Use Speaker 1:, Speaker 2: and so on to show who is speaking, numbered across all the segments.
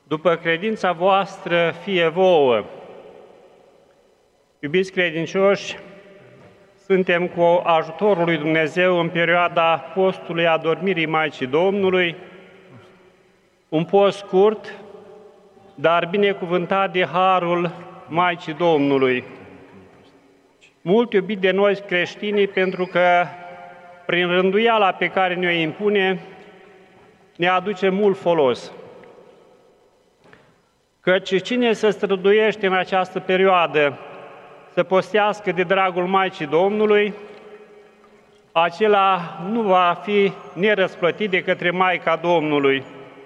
Speaker 1: după credința voastră fie vouă. Iubiți credincioși, suntem cu ajutorul lui Dumnezeu în perioada postului adormirii Maicii Domnului, un post scurt, dar binecuvântat de harul Maicii Domnului. Mult iubit de noi creștinii, pentru că prin rânduiala pe care ne-o impune, ne aduce mult folos. Căci cine se străduiește în această perioadă să postească de dragul Maicii Domnului, acela nu va fi nerăsplătit de către Maica Domnului.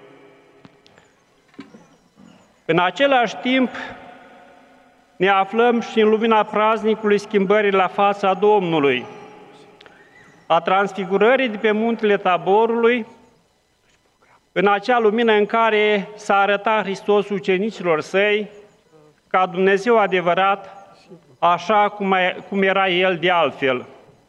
Speaker 1: În același timp, ne aflăm și în lumina praznicului schimbării la fața Domnului, a transfigurării de pe muntele Taborului, în acea lumină în care s-a arătat Hristos ucenicilor săi ca Dumnezeu adevărat, așa cum era El de altfel.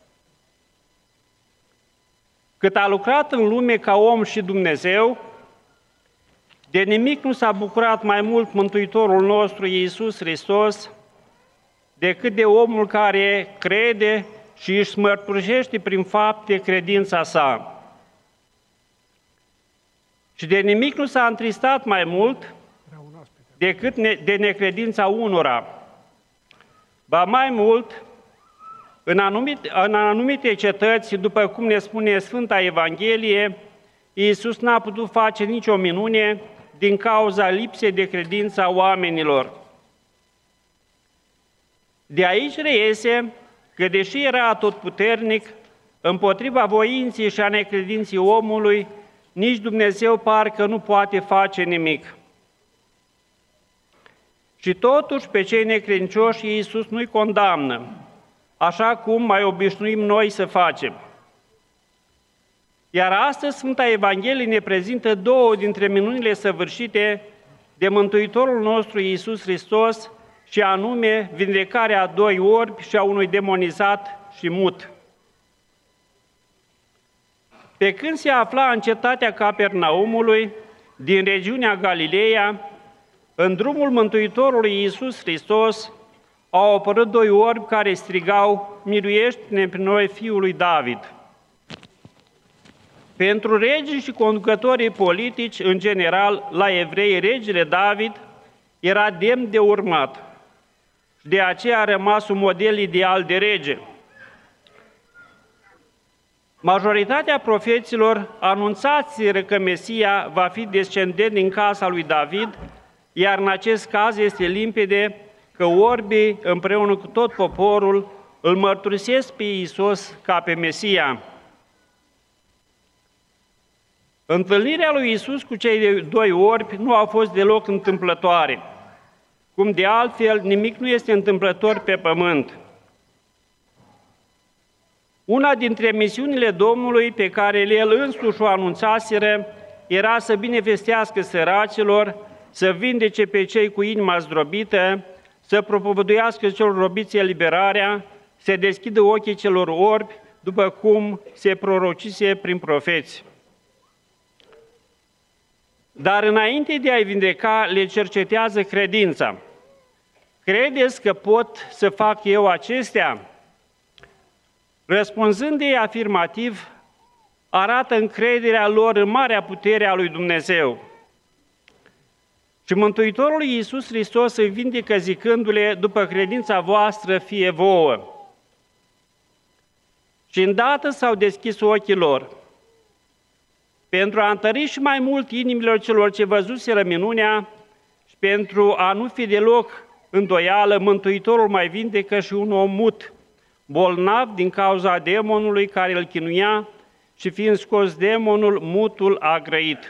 Speaker 1: Cât a lucrat în lume ca om și Dumnezeu, de nimic nu s-a bucurat mai mult Mântuitorul nostru Iisus Hristos decât de omul care crede și își mărturisește prin fapte credința sa. Și de nimic nu s-a întristat mai mult decât de necredința unora. Ba mai mult, în anumite cetăți, după cum ne spune Sfânta Evanghelie, Iisus n-a putut face nicio minune din cauza lipsei de credință a oamenilor. De aici reiese că, deși era atotputernic, împotriva voinței și a necredinții omului, nici Dumnezeu parcă nu poate face nimic. Și totuși pe cei necredincioși Iisus nu-i condamnă, așa cum mai obișnuim noi să facem. Iar astăzi Sfânta Evanghelie ne prezintă două dintre minunile săvârșite de Mântuitorul nostru Iisus Hristos, și anume vindecarea a 2 orbi și a unui demonizat și mut. Pe când se afla în cetatea Capernaumului, din regiunea Galileea, în drumul Mântuitorului Iisus Hristos, au apărut 2 orbi care strigau: „Miluiește-ne pe noi, Fiul lui David!” Pentru regii și conducătorii politici, în general, la evrei, regele David era demn de urmat. De aceea a rămas un model ideal de rege. Majoritatea profeților anunțaseră că Mesia va fi descendent din casa lui David, iar în acest caz este limpede că orbii, împreună cu tot poporul, îl mărturisesc pe Iisus ca pe Mesia. Întâlnirea lui Iisus cu cei 2 orbi nu a fost deloc întâmplătoare, cum de altfel nimic nu este întâmplător pe pământ. Una dintre misiunile Domnului pe care El însuși o anunțaseră era să binevestească săracilor, să vindece pe cei cu inima zdrobită, să propovăduiască celor robiți eliberarea, să deschidă ochii celor orbi, după cum se prorocise prin profeți. Dar înainte de a-i vindeca, le cercetează credința. Credeți că pot să fac eu acestea? Răspunzând ei afirmativ, arată încrederea lor în marea putere a lui Dumnezeu. Și Mântuitorul Iisus Hristos îi vindecă zicându-le: „După credința voastră fie vouă.” Și îndată s-au deschis ochii lor. Pentru a întări și mai mult inimilor celor ce văzuseră minunea și pentru a nu fi deloc îndoială, Mântuitorul mai vindecă și un om mut, bolnav din cauza demonului care îl chinuia, și fiind scos demonul, mutul a grăit.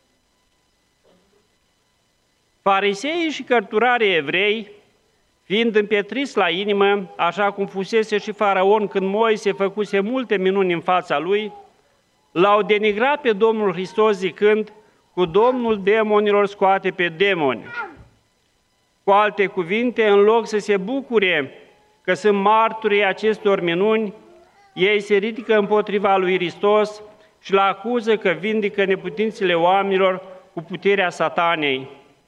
Speaker 1: Fariseii și cărturarii evrei, fiind împietriți la inimă, așa cum fusese și Faraon când Moise făcuse multe minuni în fața lui, l-au denigrat pe Domnul Hristos zicând: „Cu Domnul demonilor scoate pe demoni.” Cu alte cuvinte, în loc să se bucure că sunt marturii acestor minuni, ei se ridică împotriva lui Hristos și l-acuză că vindecă neputințele oamenilor cu puterea satanei.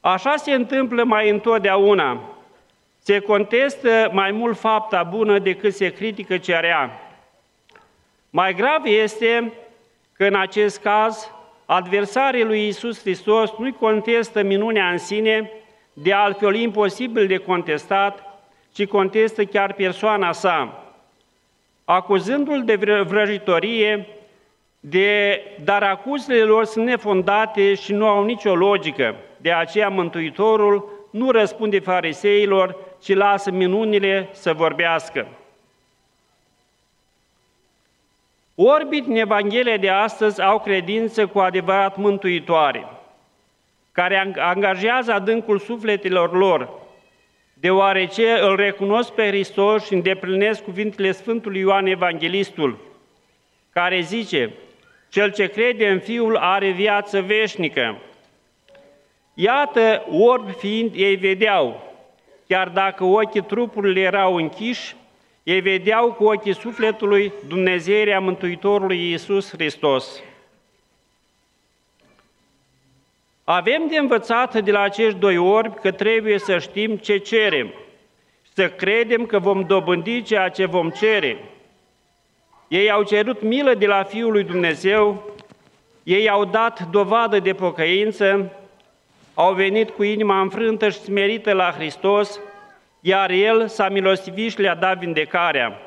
Speaker 1: Așa se întâmplă mai întotdeauna. Se contestă mai mult fapta bună decât se critică cea rea. Mai grav este că în acest caz, adversarii lui Iisus Hristos nu-i contestă minunea în sine, de altfel imposibil de contestat, ci contestă chiar persoana sa, acuzându-l de vrăjitorie, dar acuzele lor sunt nefondate și nu au nicio logică. De aceea Mântuitorul nu răspunde fariseilor, ci lasă minunile să vorbească. Orbii din Evanghelia de astăzi au credință cu adevărat mântuitoare, care angajează adâncul sufletelor lor, deoarece îl recunosc pe Hristos și îndeplinesc cuvintele Sfântului Ioan Evanghelistul, care zice: cel ce crede în Fiul are viață veșnică. Iată, orbi fiind, ei vedeau, chiar dacă ochii trupului erau închiși, ei vedeau cu ochii sufletului Dumnezeirea Mântuitorului Iisus Hristos. Avem de învățat de la acești doi orbi că trebuie să știm ce cerem, să credem că vom dobândi ceea ce vom cere. Ei au cerut milă de la Fiul lui Dumnezeu, ei au dat dovadă de pocăință, au venit cu inima înfrântă și smerită la Hristos, iar El s-a milostivit și le-a dat vindecarea.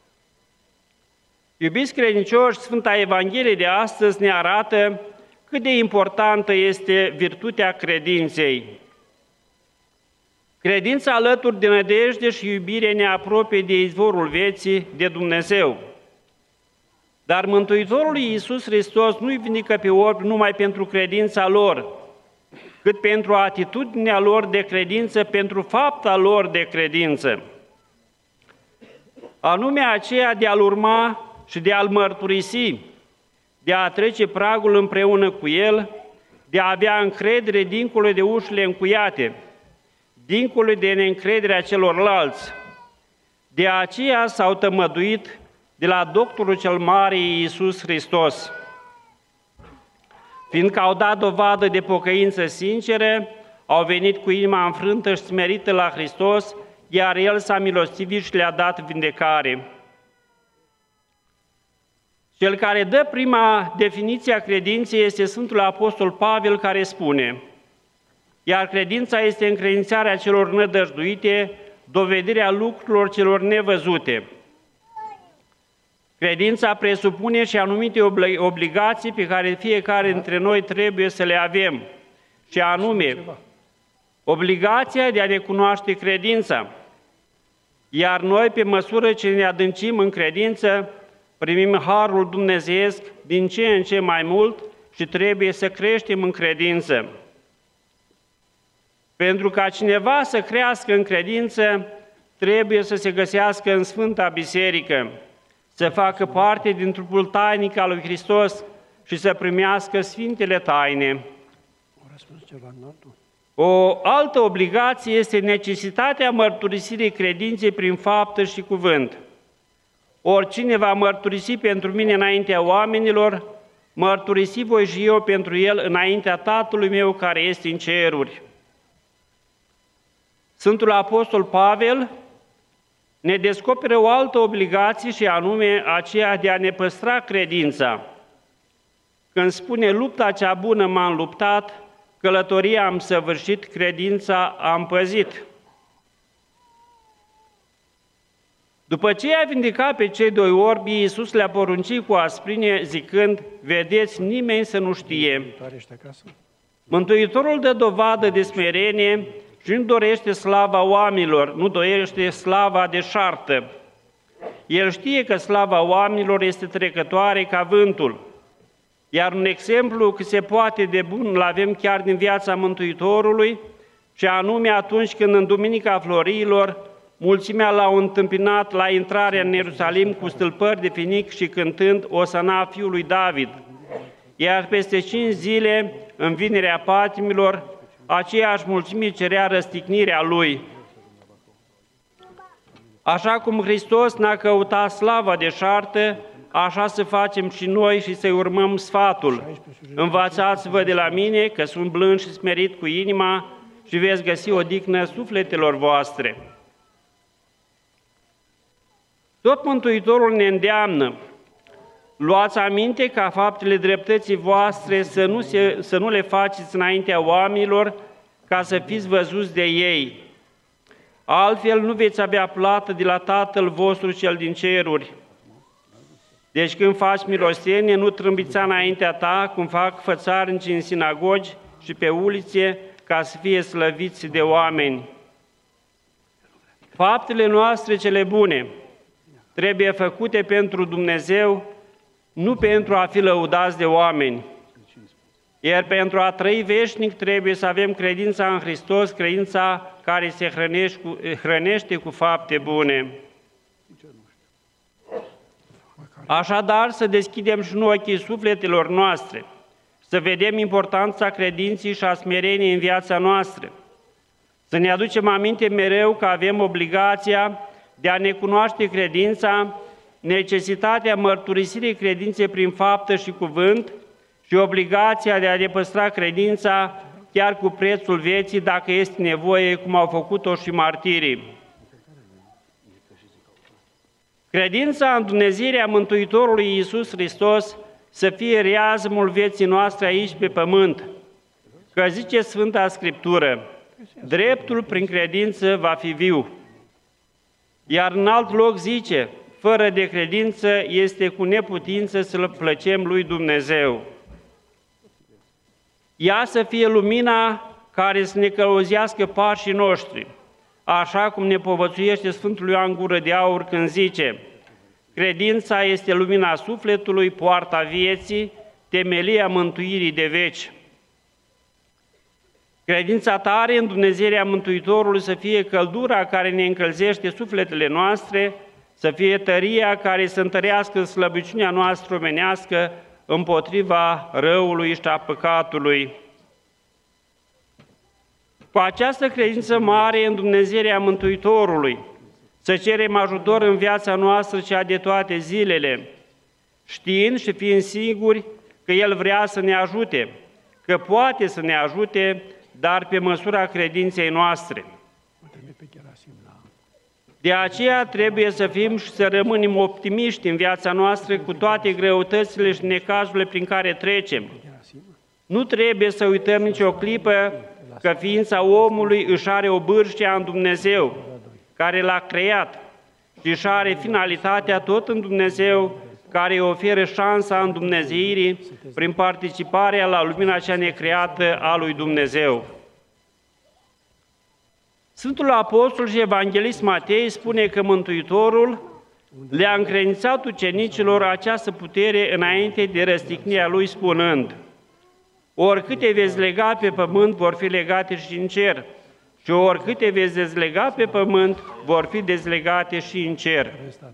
Speaker 1: Iubiți credincioși, Sfânta Evanghelie de astăzi ne arată cât de importantă este virtutea credinței. Credința alături de nădejde și iubire ne apropie de izvorul vieții, de Dumnezeu. Dar Mântuitorul Iisus Hristos nu-i vindică pe orbi numai pentru credința lor, cât pentru atitudinea lor de credință, pentru fapta lor de credință, anume aceea de a-L urma și de a-L mărturisi, de a trece pragul împreună cu El, de a avea încredere dincolo de ușile încuiate, dincolo de neîncrederea celorlalți. De aceea s-au tămăduit de la doctorul cel mare Iisus Hristos. Fiindcă au dat dovadă de pocăință sinceră, au venit cu inima înfrântă și smerită la Hristos, iar El s-a milostivit și le-a dat vindecare. Cel care dă prima definiție a credinței este Sfântul Apostol Pavel, care spune: iar credința este încredințarea celor nădăjduite, dovedirea lucrurilor celor nevăzute. Credința presupune și anumite obligații pe care fiecare dintre noi trebuie să le avem, și anume obligația de a ne cunoaște credința. Iar noi, pe măsură ce ne adâncim în credință, primim harul dumnezeiesc din ce în ce mai mult și trebuie să creștem în credință. Pentru ca cineva să crească în credință, trebuie să se găsească în Sfânta Biserică, să facă parte din trupul tainic al lui Hristos și să primească Sfintele Taine. O altă obligație este necesitatea mărturisirii credinței prin faptă și cuvânt. Oricine va mărturisi pentru mine înaintea oamenilor, mărturisi voi și eu pentru el înaintea Tatălui meu care este în ceruri. Sfântul Apostol Pavel ne descoperă o altă obligație și anume aceea de a ne păstra credința. Când spune: lupta cea bună m-am luptat, călătoria am săvârșit, credința am păzit. După ce i-a vindecat pe cei doi orbi, Iisus le-a poruncit cu asprine, zicând: vedeți, nimeni să nu știe. Mântuitorul dă dovadă de smerenie și nu dorește slava oamenilor, nu dorește slava deșartă. El știe că slava oamenilor este trecătoare ca vântul. Iar un exemplu cât se poate de bun îl avem chiar din viața Mântuitorului, și anume atunci când în Duminica Florilor mulțimea l-au întâmpinat la intrarea în Ierusalim cu stâlpări de finic și cântând Osana Fiului David. Iar peste 5 zile, în vinerea patimilor, aceeași mulțime cerea răstignirea Lui. Așa cum Hristos n-a căutat slava deșartă, așa să facem și noi și să-i urmăm sfatul. Învățați-vă de la mine că sunt blând și smerit cu inima și veți găsi odihnă sufletelor voastre. Tot Mântuitorul ne îndeamnă: luați aminte ca faptele dreptății voastre să nu le faceți înaintea oamenilor, ca să fiți văzuți de ei. Altfel nu veți avea plată de la Tatăl vostru cel din ceruri. Deci când faci milostenie, nu trâmbița înaintea ta, cum fac fățarnicii în sinagogi și pe ulițe, ca să fie slăviți de oameni. Faptele noastre cele bune trebuie făcute pentru Dumnezeu, nu pentru a fi lăudați de oameni. Iar pentru a trăi veșnic trebuie să avem credința în Hristos, credința care se hrănește cu fapte bune. Așadar, să deschidem și noi ochii sufletelor noastre, să vedem importanța credinței și a smereniei în viața noastră, să ne aducem aminte mereu că avem obligația de a ne cunoaște credința, necesitatea mărturisirii credinței prin faptă și cuvânt și obligația de a ne păstra credința chiar cu prețul vieții, dacă este nevoie, cum au făcut-o și martirii. Credința în Dumnezeirea Mântuitorului Iisus Hristos să fie reazmul vieții noastre aici pe pământ, că zice Sfânta Scriptură: dreptul prin credință va fi viu. Iar în alt loc zice: fără de credință este cu neputință să-L plăcem lui Dumnezeu. Ea să fie lumina care să ne călăuzească pașii noștri, așa cum ne povățuiește Sfântul Ioan Gură de Aur când zice: credința este lumina sufletului, poarta vieții, temelia mântuirii de veci. Credința tare în Dumnezeirea Mântuitorului să fie căldura care ne încălzește sufletele noastre, să fie tăria care să întărească slăbiciunea noastră omenească împotriva răului și a păcatului. Cu această credință mare în Dumnezeirea Mântuitorului, să cerem ajutor în viața noastră cea de toate zilele, știind și fiind siguri că El vrea să ne ajute, că poate să ne ajute, dar pe măsura credinței noastre. De aceea trebuie să fim și să rămânem optimiști în viața noastră cu toate greutățile și necazurile prin care trecem. Nu trebuie să uităm nicio clipă că ființa omului își are o bârșie în Dumnezeu, care l-a creat, și își are finalitatea tot în Dumnezeu, care îi oferă șansa îndumnezeirii prin participarea la lumina cea necreată a lui Dumnezeu. Sfântul Apostol și Evanghelist Matei spune că Mântuitorul le-a încredințat ucenicilor această putere înainte de răstignirea Lui, spunând: oricâte veți lega pe pământ vor fi legate și în cer, și oricâte veți dezlega pe pământ vor fi dezlegate și în cer.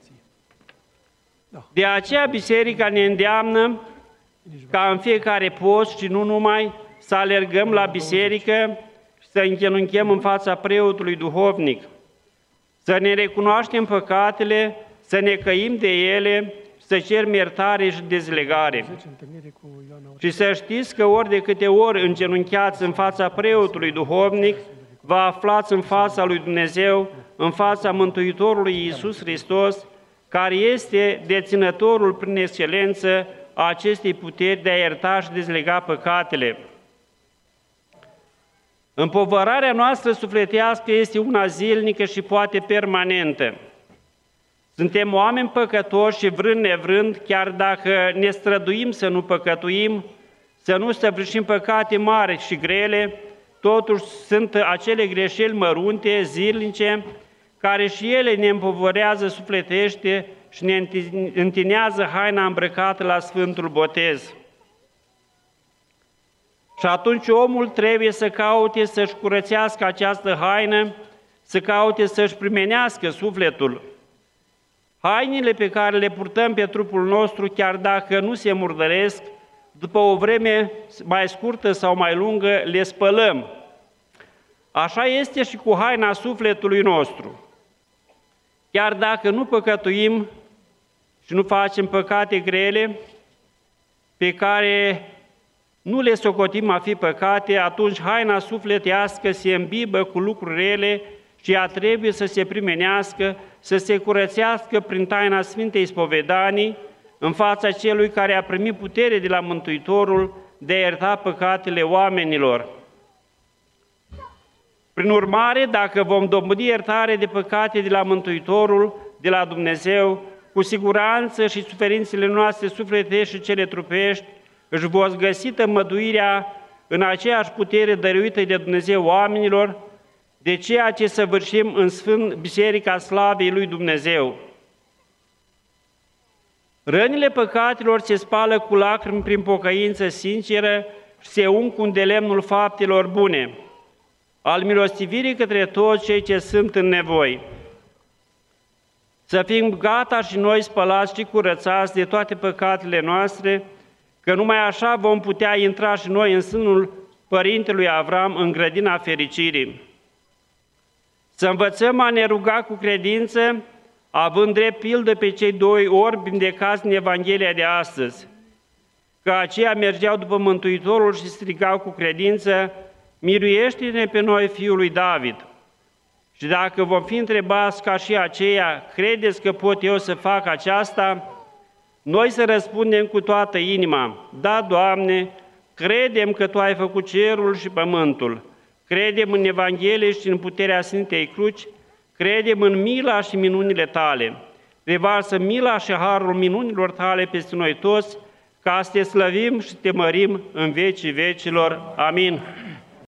Speaker 1: De aceea Biserica ne îndeamnă ca în fiecare post și nu numai să alergăm la biserică și să îngenunchem în fața preotului duhovnic, să ne recunoaștem păcatele, să ne căim de ele, să cerem iertare și dezlegare. Și să știți că ori de câte ori îngenunchiați în fața preotului duhovnic, vă aflați în fața lui Dumnezeu, în fața Mântuitorului Iisus Hristos, care este deținătorul prin excelență a acestei puteri de a ierta și dezlega păcatele. Împovărarea noastră sufletească este una zilnică și poate permanentă. Suntem oameni păcătoși și vrând nevrând, chiar dacă ne străduim să nu păcătuim, să nu săvârșim păcate mari și grele, totuși sunt acele greșeli mărunte, zilnice, care și ele ne împovărează sufletește și ne întinează haina îmbrăcată la Sfântul Botez. Și atunci omul trebuie să caute să-și curățească această haină, să caute să-și primenească sufletul. Hainele pe care le purtăm pe trupul nostru, chiar dacă nu se murdăresc, după o vreme mai scurtă sau mai lungă, le spălăm. Așa este și cu haina sufletului nostru. Chiar dacă nu păcătuim și nu facem păcate grele, pe care nu le socotim a fi păcate, atunci haina sufletească se îmbibă cu lucruri rele și ea trebuie să se primenească, să se curățească prin taina Sfintei Spovedanii, în fața celui care a primit putere de la Mântuitorul de a ierta păcatele oamenilor. Prin urmare, dacă vom dobândi iertare de păcate de la Mântuitorul, de la Dumnezeu, cu siguranță și suferințele noastre sufletești și cele trupești își vor găsi tămăduirea în aceeași putere dăruită de Dumnezeu oamenilor, de ceea ce săvârșim în Sfânt Biserica Slavei lui Dumnezeu. Rănile păcatelor se spală cu lacrimi prin pocăință sinceră și se ung cu îndelemnul faptelor bune, al milostivirii către toți cei ce sunt în nevoi. Să fim gata și noi spălați și curățați de toate păcatele noastre, că numai așa vom putea intra și noi în sânul Părintelui Avram în grădina fericirii. Să învățăm a ne ruga cu credință, având drept pildă pe cei doi orbi vindecați în Evanghelia de astăzi, că aceia mergeau după Mântuitorul și strigau cu credință: miruiește-ne pe noi, Fiul lui David. Și dacă vom fi întrebați ca și aceia, credeți că pot eu să fac aceasta? Noi să răspundem cu toată inima: da, Doamne, credem că Tu ai făcut cerul și pământul, credem în Evanghelie și în puterea Sfintei Cruci, credem în mila și minunile Tale. Revarsă mila și harul minunilor Tale peste noi toți, ca să Te slăvim și Te mărim în vecii vecilor. Amin.